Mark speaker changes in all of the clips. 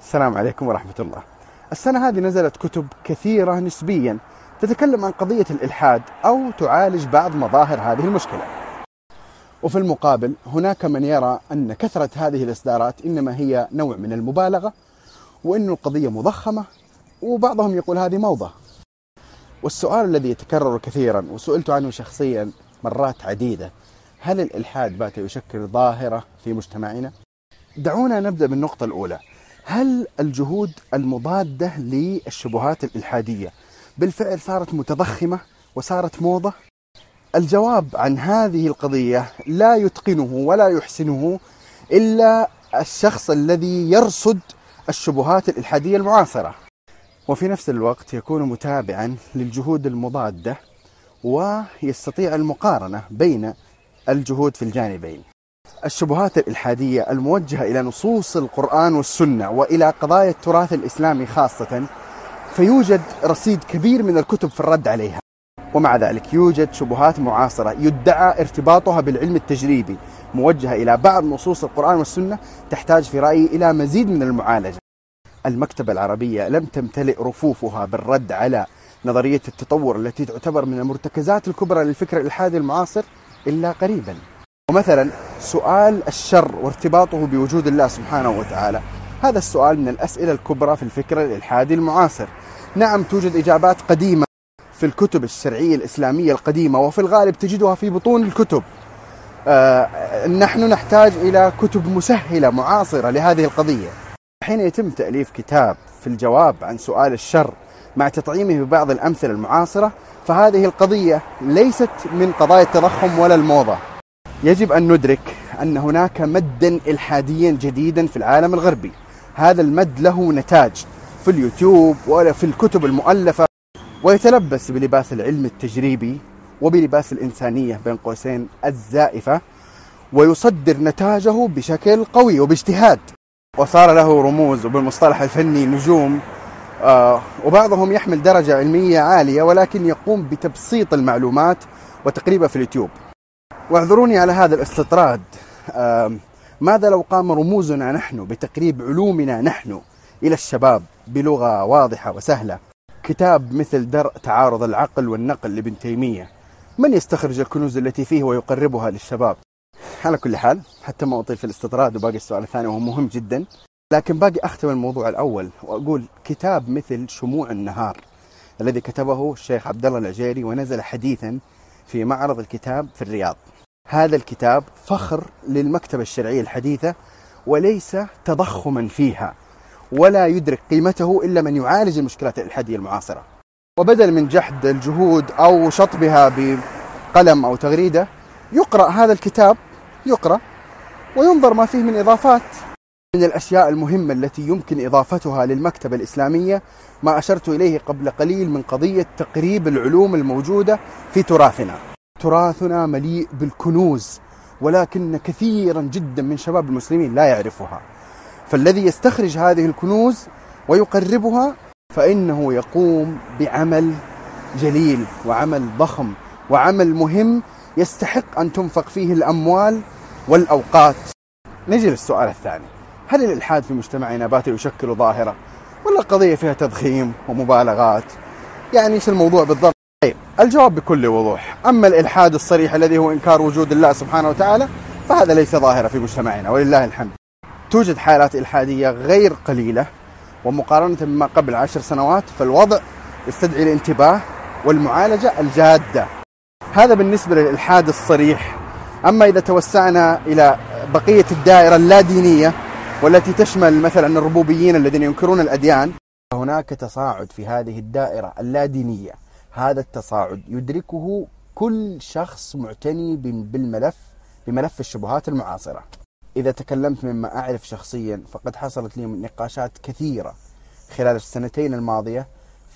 Speaker 1: السلام عليكم ورحمة الله. السنة هذه نزلت كتب كثيرة نسبيا تتكلم عن قضية الإلحاد أو تعالج بعض مظاهر هذه المشكلة، وفي المقابل هناك من يرى أن كثرة هذه الإصدارات إنما هي نوع من المبالغة وأن القضية مضخمة، وبعضهم يقول هذه موضة. والسؤال الذي يتكرر كثيرا وسئلت عنه شخصيا مرات عديدة: هل الإلحاد بات يشكل ظاهرة في مجتمعنا؟ دعونا نبدأ بالنقطة الأولى. هل الجهود المضادة للشبهات الإلحادية بالفعل صارت متضخمة وصارت موضة؟ الجواب عن هذه القضية لا يتقنه ولا يحسنه إلا الشخص الذي يرصد الشبهات الإلحادية المعاصرة، وفي نفس الوقت يكون متابعا للجهود المضادة ويستطيع المقارنة بين الجهود في الجانبين. الشبهات الإلحادية الموجهة إلى نصوص القرآن والسنة وإلى قضايا التراث الإسلامي خاصة، فيوجد رصيد كبير من الكتب في الرد عليها، ومع ذلك يوجد شبهات معاصرة يدعى ارتباطها بالعلم التجريبي موجهة إلى بعض نصوص القرآن والسنة تحتاج في رأيي إلى مزيد من المعالجة. المكتبة العربية لم تمتلئ رفوفها بالرد على نظرية التطور التي تعتبر من المرتكزات الكبرى للفكر الإلحادي المعاصر إلا قريبا. ومثلا سؤال الشر وارتباطه بوجود الله سبحانه وتعالى، هذا السؤال من الأسئلة الكبرى في الفكر الإلحادي المعاصر. نعم، توجد إجابات قديمة في الكتب الشرعية الإسلامية القديمة، وفي الغالب تجدها في بطون الكتب. نحن نحتاج إلى كتب مسهلة معاصرة لهذه القضية. حين يتم تأليف كتاب في الجواب عن سؤال الشر مع تطعيمه ببعض الأمثلة المعاصرة، فهذه القضية ليست من قضايا التضخم ولا الموضة. يجب أن ندرك أن هناك مدا إلحاديا جديدا في العالم الغربي. هذا المد له نتاج في اليوتيوب ولا في الكتب المؤلفة، ويتلبس بلباس العلم التجريبي وبلباس الإنسانية بين قوسين الزائفة، ويصدر نتاجه بشكل قوي وباجتهاد، وصار له رموز وبالمصطلح الفني نجوم، وبعضهم يحمل درجة علمية عالية ولكن يقوم بتبسيط المعلومات وتقريبها في اليوتيوب. واعذروني على هذا الاستطراد، ماذا لو قام رموزنا نحن بتقريب علومنا نحن إلى الشباب بلغة واضحة وسهلة؟ كتاب مثل درء تعارض العقل والنقل لابن تيمية، من يستخرج الكنوز التي فيه ويقربها للشباب؟ على كل حال، حتى ما أطيل في الاستطراد، وباقي السؤال الثاني وهو مهم جدا، لكن باقي أختم الموضوع الأول وأقول كتاب مثل شموع النهار الذي كتبه الشيخ عبد الله العجيري ونزل حديثا في معرض الكتاب في الرياض. هذا الكتاب فخر للمكتبة الشرعية الحديثة وليس تضخما فيها، ولا يدرك قيمته إلا من يعالج المشكلات الإلحادية المعاصرة. وبدل من جحد الجهود أو شطبها بقلم أو تغريدة، يقرأ هذا الكتاب، يقرأ وينظر ما فيه من إضافات. من الأشياء المهمة التي يمكن إضافتها للمكتبة الإسلامية ما أشرت إليه قبل قليل من قضية تقريب العلوم الموجودة في تراثنا. تراثنا مليء بالكنوز، ولكن كثيرا جدا من شباب المسلمين لا يعرفها. فالذي يستخرج هذه الكنوز ويقربها فإنه يقوم بعمل جليل وعمل ضخم وعمل مهم يستحق أن تنفق فيه الأموال والأوقات. نجي للسؤال الثاني: هل الإلحاد في مجتمعنا بات يشكل ظاهرة، ولا القضية فيها تضخيم ومبالغات؟ يعني إيش الموضوع بالضبط؟ طيب، الجواب بكل وضوح: أما الإلحاد الصريح الذي هو إنكار وجود الله سبحانه وتعالى فهذا ليس ظاهرة في مجتمعنا ولله الحمد. توجد حالات إلحادية غير قليلة، ومقارنة بما قبل 10 سنوات فالوضع يستدعي الانتباه والمعالجة الجادة. هذا بالنسبة للإلحاد الصريح. أما إذا توسعنا إلى بقية الدائرة اللادينية والتي تشمل مثلا الربوبيين الذين ينكرون الأديان، هناك تصاعد في هذه الدائرة اللادينية. هذا التصاعد يدركه كل شخص معتني بملف الشبهات المعاصرة. إذا تكلمت مما أعرف شخصيا، فقد حصلت لي نقاشات كثيرة خلال السنتين الماضية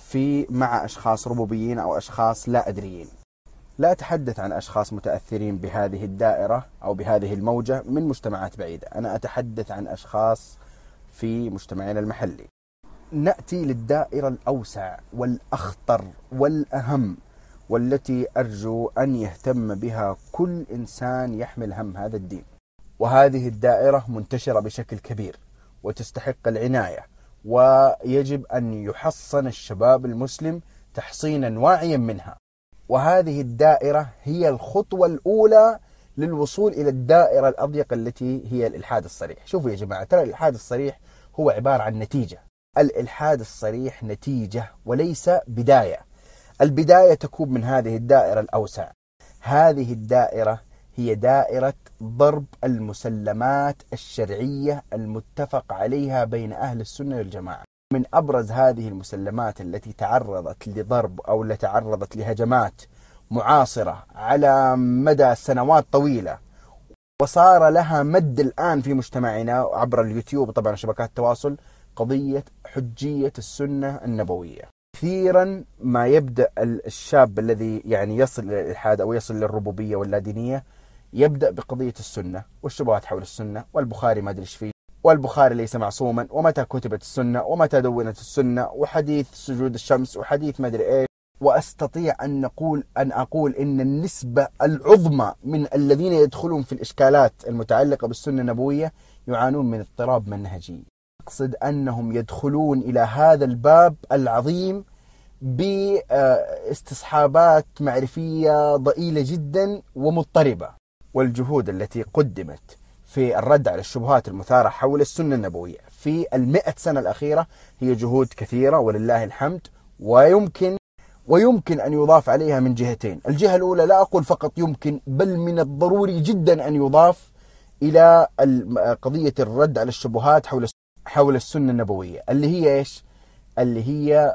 Speaker 1: مع أشخاص ربوبيين أو أشخاص لا أدريين. لا أتحدث عن أشخاص متأثرين بهذه الدائرة أو بهذه الموجة من مجتمعات بعيدة، أنا أتحدث عن أشخاص في مجتمعنا المحلي. نأتي للدائرة الأوسع والأخطر والأهم، والتي أرجو أن يهتم بها كل إنسان يحمل هم هذا الدين. وهذه الدائرة منتشرة بشكل كبير وتستحق العناية ويجب أن يحصن الشباب المسلم تحصينا واعيا منها. وهذه الدائرة هي الخطوة الأولى للوصول إلى الدائرة الأضيق التي هي الإلحاد الصريح. شوفوا يا جماعة، ترى الإلحاد الصريح هو عبارة عن نتيجة. الإلحاد الصريح نتيجة وليس بداية. البداية تكون من هذه الدائرة الأوسع. هذه الدائرة هي دائرة ضرب المسلمات الشرعية المتفق عليها بين أهل السنة والجماعة. من أبرز هذه المسلمات التي تعرضت لضرب أو تعرضت لهجمات معاصرة على مدى سنوات طويلة، وصار لها مد الآن في مجتمعنا عبر اليوتيوب طبعا شبكات التواصل، قضية حجية السنة النبوية. كثيرا ما يبدأ الشاب الذي يعني يصل إلى الإلحاد أو يصل للربوبية واللادينية يبدأ بقضية السنة والشبهات حول السنة، والبخاري ما أدري إيش فيه، والبخاري ليس معصوما، ومتى كتبت السنة، ومتى دونت السنة، وحديث سجود الشمس، وحديث ما أدري إيش. وأستطيع أن أقول إن النسبة العظمى من الذين يدخلون في الإشكالات المتعلقة بالسنة النبوية يعانون من اضطراب منهجي. أقصد أنهم يدخلون إلى هذا الباب العظيم باستصحابات معرفية ضئيلة جدا ومضطربة. والجهود التي قدمت في الرد على الشبهات المثارة حول السنة النبوية في 100 سنة الأخيرة هي جهود كثيرة ولله الحمد، ويمكن أن يضاف عليها من جهتين. الجهة الأولى، لا أقول فقط يمكن، بل من الضروري جدا أن يضاف إلى قضية الرد على الشبهات حول السنة النبوية، اللي هي إيش؟ اللي هي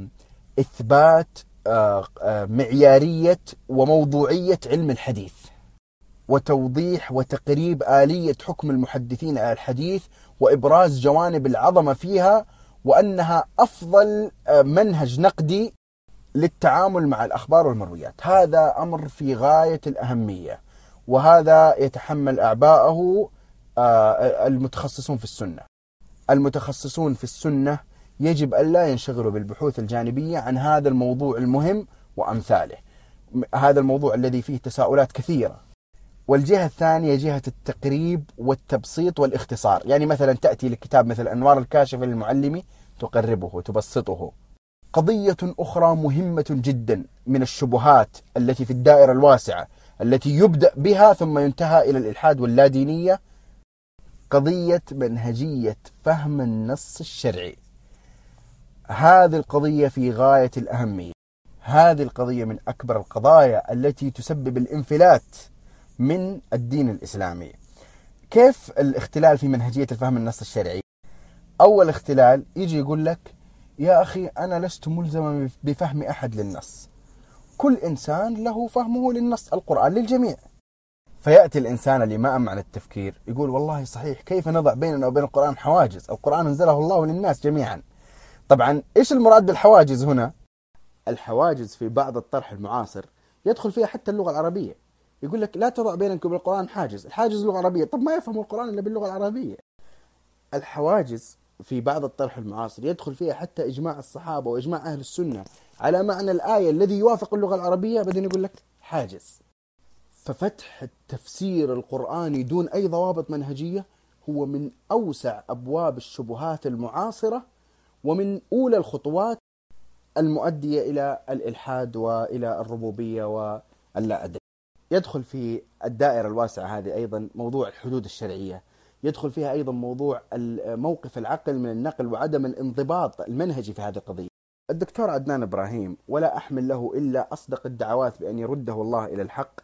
Speaker 1: إثبات معيارية وموضوعية علم الحديث، وتوضيح وتقريب آلية حكم المحدثين على الحديث، وإبراز جوانب العظمة فيها، وأنها أفضل منهج نقدي للتعامل مع الأخبار والمرويات. هذا أمر في غاية الأهمية، وهذا يتحمل أعباءه المتخصصون في السنة. المتخصصون في السنة يجب ألا ينشغلوا بالبحوث الجانبية عن هذا الموضوع المهم وأمثاله، هذا الموضوع الذي فيه تساؤلات كثيرة. والجهة الثانية جهة التقريب والتبسيط والاختصار. يعني مثلا تأتي لكتاب مثل أنوار الكاشفة للمعلمي تقربه وتبسطه. قضية أخرى مهمة جدا من الشبهات التي في الدائرة الواسعة التي يبدأ بها ثم ينتهى إلى الإلحاد واللادينية، قضية منهجية فهم النص الشرعي. هذه القضية في غاية الأهمية. هذه القضية من أكبر القضايا التي تسبب الانفلات من الدين الإسلامي. كيف الاختلال في منهجية الفهم النص الشرعي؟ أول اختلال يجي يقول لك يا أخي أنا لست ملزما بفهم أحد للنص، كل إنسان له فهمه للنص، القرآن للجميع. فيأتي الإنسان اللي ما أمعن التفكير يقول والله صحيح، كيف نضع بيننا وبين القرآن حواجز؟ القرآن أنزله الله للناس جميعا. طبعا إيش المراد بالحواجز هنا؟ الحواجز في بعض الطرح المعاصر يدخل فيها حتى اللغة العربية. يقول لك لا تضع بينك وبين القرآن حاجز، الحاجز لغة عربية، طب ما يفهم القرآن إلا باللغة العربية. الحواجز في بعض الطرح المعاصر يدخل فيها حتى إجماع الصحابة وإجماع أهل السنة على معنى الآية الذي يوافق اللغة العربية، بعدين يقول لك حاجز. ففتح التفسير القرآني دون أي ضوابط منهجية هو من أوسع أبواب الشبهات المعاصرة، ومن أولى الخطوات المؤدية إلى الإلحاد وإلى الربوبية واللا أدري. يدخل في الدائرة الواسعة هذه أيضا موضوع الحدود الشرعية، يدخل فيها أيضا موضوع موقف العقل من النقل وعدم الانضباط المنهجي في هذه القضية. الدكتور عدنان إبراهيم، ولا أحمل له إلا أصدق الدعوات بأن يرده الله إلى الحق،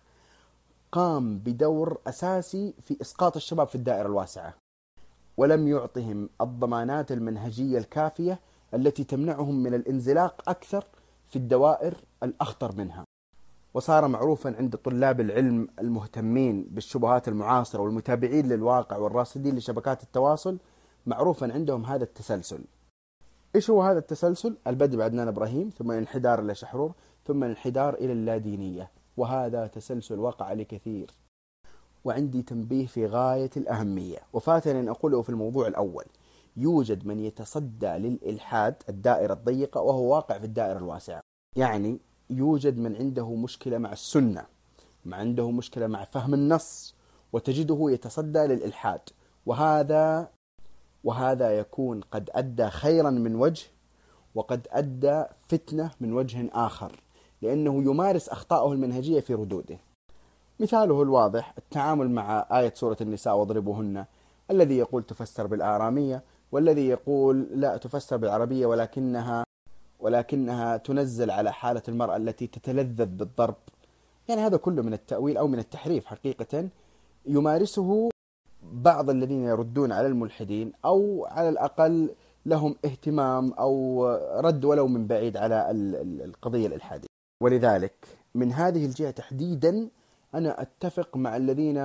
Speaker 1: قام بدور أساسي في إسقاط الشباب في الدائرة الواسعة، ولم يعطهم الضمانات المنهجية الكافية التي تمنعهم من الانزلاق أكثر في الدوائر الأخطر منها. وصار معروفا عند طلاب العلم المهتمين بالشبهات المعاصرة والمتابعين للواقع والراصدين لشبكات التواصل، معروفا عندهم هذا التسلسل. إيش هو هذا التسلسل؟ البدء بعدنان إبراهيم، ثم الانحدار إلى شحرور، ثم الانحدار إلى اللادينية. وهذا تسلسل وقع لكثير. وعندي تنبيه في غاية الأهمية وفاتني أن أقوله في الموضوع الأول. يوجد من يتصدى للإلحاد الدائرة الضيقة وهو واقع في الدائرة الواسعة. يعني يوجد من عنده مشكلة مع السنة، ما عنده مشكلة مع فهم النص، وتجده يتصدى للإلحاد. وهذا يكون قد أدى خيرا من وجه وقد أدى فتنة من وجه آخر، لأنه يمارس أخطاءه المنهجية في ردوده. مثاله الواضح التعامل مع آية سورة النساء واضربوهن، الذي يقول تفسر بالآرامية، والذي يقول لا تفسر بالعربية ولكنها تنزل على حالة المرأة التي تتلذذ بالضرب. يعني هذا كله من التأويل أو من التحريف حقيقة يمارسه بعض الذين يردون على الملحدين، أو على الأقل لهم اهتمام أو رد ولو من بعيد على القضية الإلحادية. ولذلك من هذه الجهة تحديدا أنا أتفق مع الذين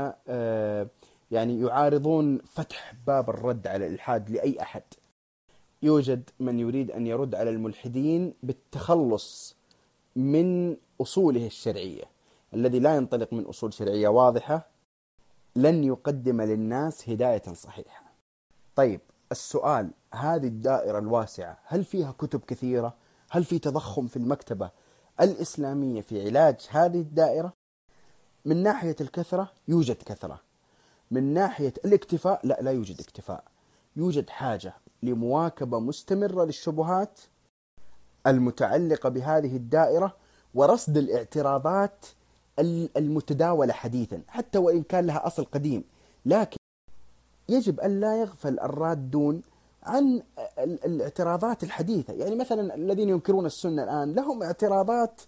Speaker 1: يعني يعارضون فتح باب الرد على الإلحاد لأي أحد. يوجد من يريد أن يرد على الملحدين بالتخلص من أصوله الشرعية. الذي لا ينطلق من أصول شرعية واضحة لن يقدم للناس هداية صحيحة. طيب السؤال، هذه الدائرة الواسعة هل فيها كتب كثيرة؟ هل في تضخم في المكتبة الإسلامية في علاج هذه الدائرة؟ من ناحية الكثرة يوجد كثرة، من ناحية الاكتفاء لا يوجد اكتفاء. يوجد حاجة لمواكبة مستمرة للشبهات المتعلقة بهذه الدائرة ورصد الاعتراضات المتداولة حديثا، حتى وإن كان لها أصل قديم، لكن يجب أن لا يغفل الرادون عن الاعتراضات الحديثة. يعني مثلا الذين ينكرون السنة الآن لهم اعتراضات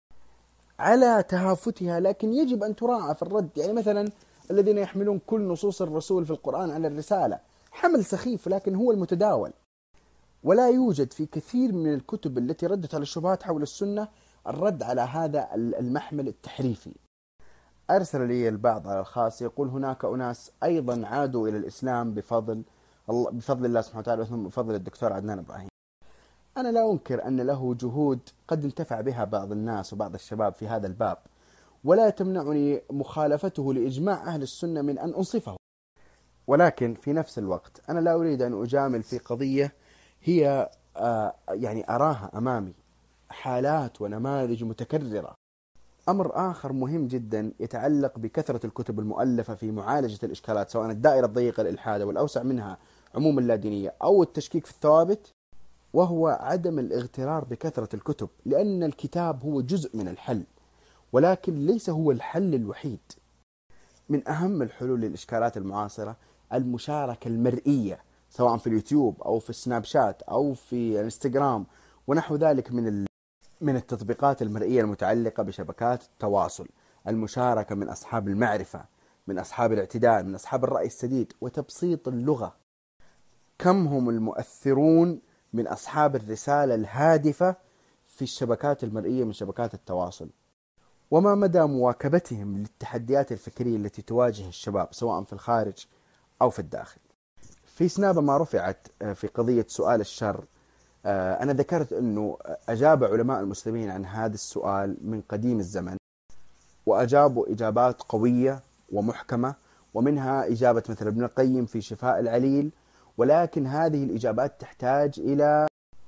Speaker 1: على تهافتها، لكن يجب أن تراعى في الرد. يعني مثلا الذين يحملون كل نصوص الرسول في القرآن على الرسالة، حمل سخيف لكن هو المتداول. ولا يوجد في كثير من الكتب التي ردت على الشبهات حول السنة الرد على هذا المحمل التحريفي. أرسل لي البعض على الخاص يقول هناك أناس أيضا عادوا إلى الإسلام بفضل الله سبحانه وتعالى ثم بفضل الدكتور عدنان إبراهيم. أنا لا أنكر أن له جهود قد انتفع بها بعض الناس وبعض الشباب في هذا الباب، ولا تمنعني مخالفته لإجماع أهل السنة من أن أنصفه، ولكن في نفس الوقت أنا لا أريد أن أجامل في قضية هي يعني أراها أمامي حالات ونماذج متكررة. أمر آخر مهم جدا يتعلق بكثرة الكتب المؤلفة في معالجة الإشكالات، سواء الدائرة الضيقة الإلحاد والأوسع منها عموم اللادينية أو التشكيك في الثوابت، وهو عدم الاغترار بكثرة الكتب، لأن الكتاب هو جزء من الحل ولكن ليس هو الحل الوحيد. من أهم الحلول للإشكالات المعاصرة المشاركة المرئية، سواء في اليوتيوب أو في السناب شات أو في الانستغرام ونحو ذلك من التطبيقات المرئية المتعلقة بشبكات التواصل. المشاركة من أصحاب المعرفة، من أصحاب الاعتدال، من أصحاب الرأي السديد، وتبسيط اللغة. كم هم المؤثرون من أصحاب الرسالة الهادفة في الشبكات المرئية من شبكات التواصل، وما مدى مواكبتهم للتحديات الفكرية التي تواجه الشباب سواء في الخارج أو في الداخل. في سنابة ما رفعت في قضية سؤال الشر، أنا ذكرت أنه أجاب علماء المسلمين عن هذا السؤال من قديم الزمن، وأجابوا إجابات قوية ومحكمة، ومنها إجابة مثل ابن القيم في شفاء العليل، ولكن هذه الإجابات تحتاج إلى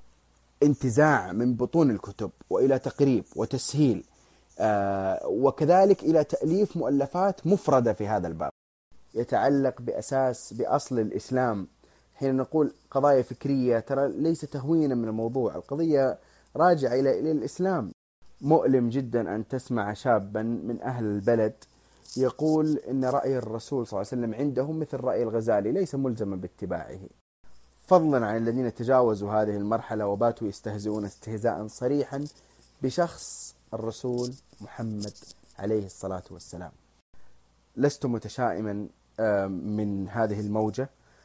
Speaker 1: انتزاع من بطون الكتب وإلى تقريب وتسهيل، وكذلك إلى تأليف مؤلفات مفردة في هذا الباب يتعلق بأصل الإسلام. حين نقول قضايا فكرية ترى ليس تهوينا من الموضوع، القضية راجعة إلى الإسلام. مؤلم جدا أن تسمع شابا من أهل البلد يقول إن رأي الرسول صلى الله عليه وسلم عندهم مثل رأي الغزالي ليس ملزما باتباعه، فضلا عن الذين تجاوزوا هذه المرحلة وباتوا يستهزئون استهزاء صريحا بشخص الرسول محمد عليه الصلاة والسلام. لست متشائما من هذه الموجة،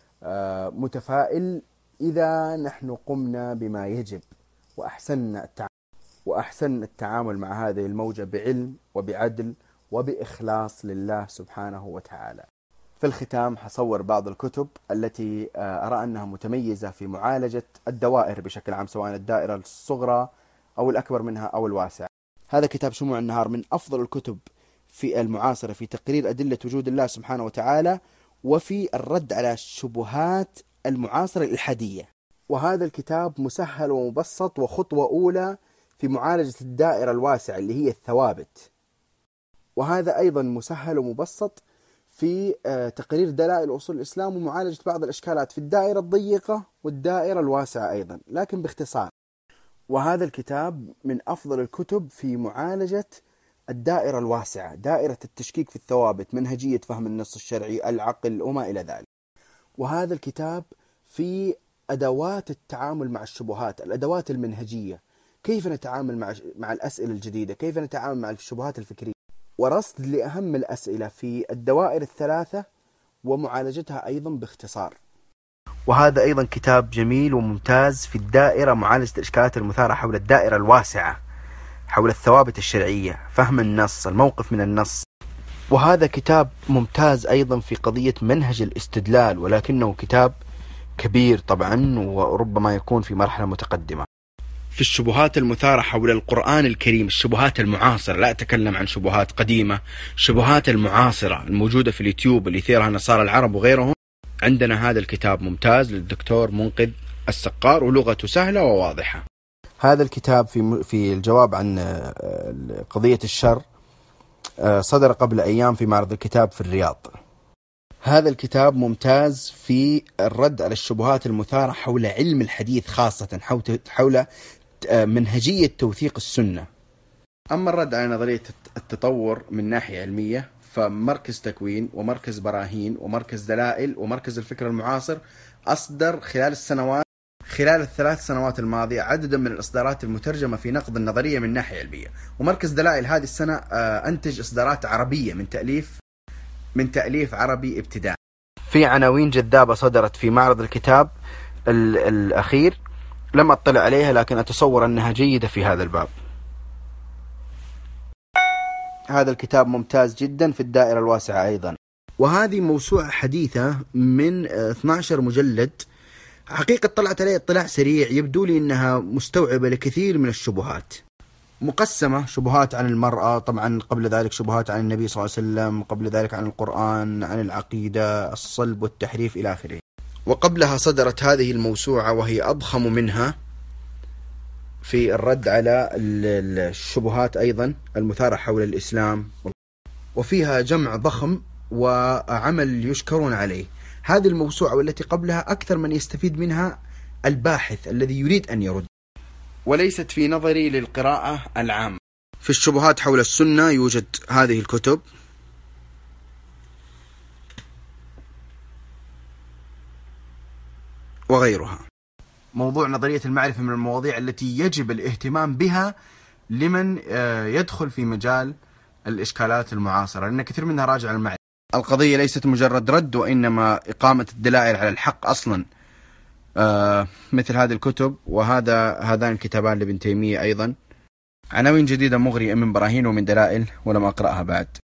Speaker 1: متفائل إذا نحن قمنا بما يجب وأحسن التعامل مع هذه الموجة بعلم وبعدل وبإخلاص لله سبحانه وتعالى. في الختام حصور بعض الكتب التي أرى أنها متميزة في معالجة الدوائر بشكل عام، سواء الدائرة الصغرى أو الأكبر منها أو الواسعة. هذا كتاب شموع النهار من أفضل الكتب في المعاصرة في تقرير أدلة وجود الله سبحانه وتعالى وفي الرد على الشبهات المعاصرة الإلحادية. وهذا الكتاب مسهل ومبسط وخطوة أولى في معالجة الدائرة الواسعة اللي هي الثوابت، وهذا أيضا مسهل ومبسط في تقرير دلائل أصول الإسلام ومعالجة بعض الإشكالات في الدائرة الضيقة والدائرة الواسعة أيضا، لكن باختصار. وهذا الكتاب من أفضل الكتب في معالجة الدائرة الواسعة، دائرة التشكيك في الثوابت، منهجية فهم النص الشرعي، العقل وما إلى ذلك. وهذا الكتاب في أدوات التعامل مع الشبهات، الأدوات المنهجية، كيف نتعامل مع الأسئلة الجديدة، كيف نتعامل مع الشبهات الفكرية، ورصد لأهم الأسئلة في الدوائر الثلاثة ومعالجتها أيضا باختصار. وهذا أيضا كتاب جميل وممتاز في الدائرة، معالجة الإشكالات المثارة حول الدائرة الواسعة، حول الثوابت الشرعية، فهم النص، الموقف من النص. وهذا كتاب ممتاز أيضا في قضية منهج الاستدلال، ولكنه كتاب كبير طبعا وربما يكون في مرحلة متقدمة. في الشبهات المثارة حول القرآن الكريم، الشبهات المعاصرة، لا أتكلم عن شبهات قديمة، شبهات المعاصرة الموجودة في اليوتيوب اللي يثيرها نصارى العرب وغيرهم. عندنا هذا الكتاب ممتاز للدكتور منقذ السقار، ولغته سهلة وواضحة. هذا الكتاب في الجواب عن قضية الشر صدر قبل أيام في معرض الكتاب في الرياض. هذا الكتاب ممتاز في الرد على الشبهات المثارة حول علم الحديث، خاصة حول منهجية توثيق السنة. أما الرد على نظرية التطور من ناحية علمية، فمركز تكوين ومركز براهين ومركز دلائل ومركز الفكر المعاصر أصدر خلال الثلاث سنوات الماضية عددا من الإصدارات المترجمة في نقد النظرية من ناحية علمية. ومركز دلائل هذه السنة أنتج إصدارات عربية من تأليف عربي ابتداء. في عناوين جذابة صدرت في معرض الكتاب الأخير، لم أطلع عليها لكن أتصور أنها جيدة في هذا الباب. هذا الكتاب ممتاز جدا في الدائرة الواسعة أيضا. وهذه موسوعة حديثة من 12 مجلد، حقيقة طلعت عليه اطلاع سريع، يبدو لي أنها مستوعبة لكثير من الشبهات، مقسمة: شبهات عن المرأة، طبعا قبل ذلك شبهات عن النبي صلى الله عليه وسلم، قبل ذلك عن القرآن، عن العقيدة، الصلب والتحريف إلى آخره. وقبلها صدرت هذه الموسوعة وهي أضخم منها في الرد على الشبهات أيضا المثارة حول الإسلام، وفيها جمع ضخم وعمل يشكرون عليه. هذه الموسوعة والتي قبلها أكثر من يستفيد منها الباحث الذي يريد أن يرد، وليست في نظري للقراءة العامة. في الشبهات حول السنة يوجد هذه الكتب، وغيرها. موضوع نظرية المعرفة من المواضيع التي يجب الاهتمام بها لمن يدخل في مجال الإشكالات المعاصرة، لأن كثير منها راجع المعرفة. القضية ليست مجرد رد، وإنما إقامة الدلائل على الحق أصلا، مثل هذه الكتب. هذان الكتابان لابن تيمية أيضا، عناوين جديدة مغرية من براهين ومن دلائل ولم أقرأها بعد.